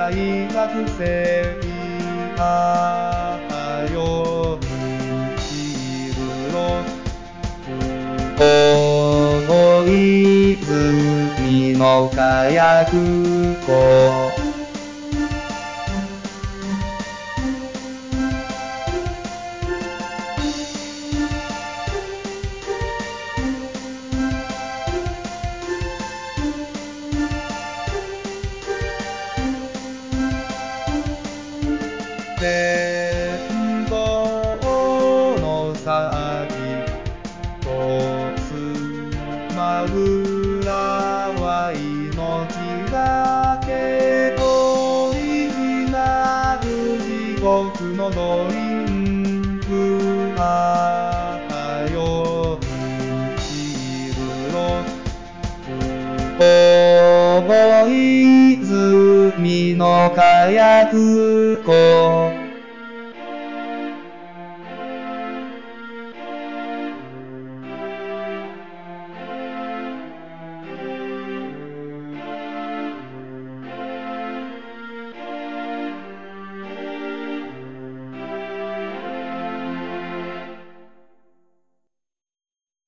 大学生あよしぶろ大泉の火薬庫天道の先とすまうらは命がけ取りなる地獄のドリンクよしぶろ大泉の火薬庫